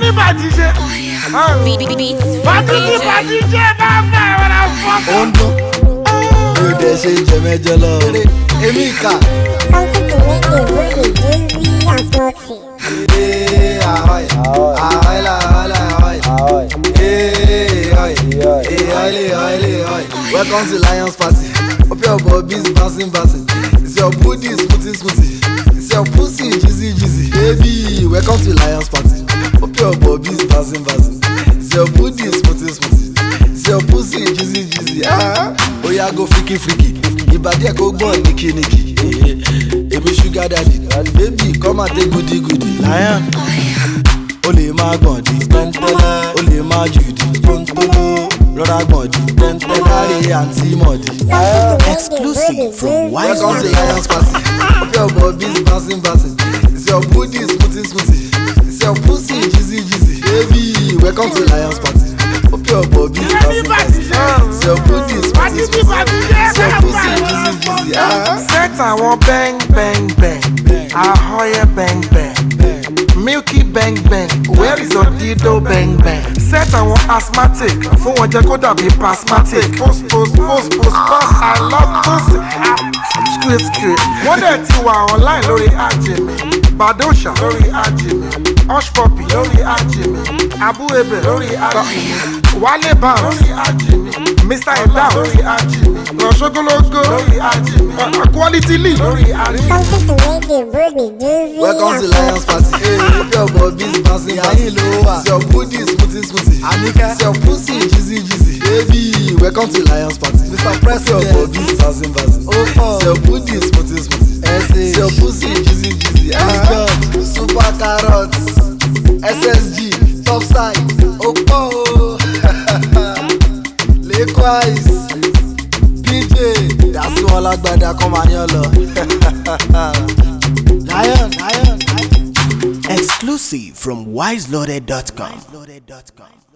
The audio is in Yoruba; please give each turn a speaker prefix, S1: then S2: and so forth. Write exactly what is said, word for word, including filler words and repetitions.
S1: ní bàjíṣẹ́. Bàjíṣẹ́ bàjíṣẹ́ bá fẹ́ ọ̀rọ̀ fọ́tò.
S2: Ó ń dún. Mi ò dẹ̀ ṣe jẹ̀mẹ́jẹ lọ. Èmi ìkà.
S3: Something to make the world dizzy and salty.
S2: Hey, ahoy. Ahoy la, ahoy la, ahoy. Hey, ahoy. Hey, ahoy, ahoy, ahoy. Welcome to Lions Party. Hope your bobby's bouncing, bouncing. It's your booty smoothie, smoothie. It's your pussy jizzy, jizzy. Baby, welcome to Lions Party. Hope your bobby's bouncing, bouncing. It's your booty smoothie, smoothie. It's your pussy jizzy, jizzy. Ah, oh yeah, go freaky, freaky. Ìbàdí ẹ̀ kó gbọ́n nìkì nìkì. Èmi sugar daddy. Baby, come and take goody goody. Lion. O lè máa gbọ̀n di tẹ́ntẹ́lẹ́. O lè máa jù di pọ́ńtóló. Rọra gbọ̀n di tẹ́ntẹ́lẹ́. Láre àǹtí mọ̀dí.
S4: Exclusive from Wise
S2: Welcome to Lions Party. Hope your bobby's bouncing, bouncing. It's your booty smoothie, smoothie. It's your pussy jizzy, jizzy. Baby, welcome to Lions Party. Hope your bobby's bouncing, bouncing. It's your booty smoothie, smoothie. It's your pussy jizzy, jizzy. Ah.
S1: Set àwọn bang bang bang. Ahoye bang bang. Milky bang bang. Where is your dildo bang bang? Set àwọn asthmatic. Fún wọn jẹ́ kó dàbí pasmatic. Post post post post post. I love pussy. Straight straight. Wọ́n dẹ̀ ti wà online lórí Ajimi. Badosha lórí Ajimi. Hush Puppy lórí Ajimi. Abu Ebe lórí Ajimi. Wale Bounce lórí Ajimi. Mister Edam lórí Ajimi. Lọ́sọ́gọ́lọ́gọ́ lórí Ajimi. Quality Lee lórí Ajimi.
S3: Something to make the world dizzy
S2: Welcome to
S3: and
S2: Lions Party. Hey, hope your bobby's bouncing, bouncing. It's your booty smoothie, smoothie. It's your pussy jizzy, jizzy. Baby, welcome to Lions Party. Mister President, your bobby's bouncing, bouncing. It's your booty smoothie, smoothie. It's your pussy jizzy, jizzy. Ah, super carrots, S S G, top side. Opo, Likewise, P J. That's all I got. That come on your love. Lion, lion, lion.
S4: Exclusive from wise loaded dot com.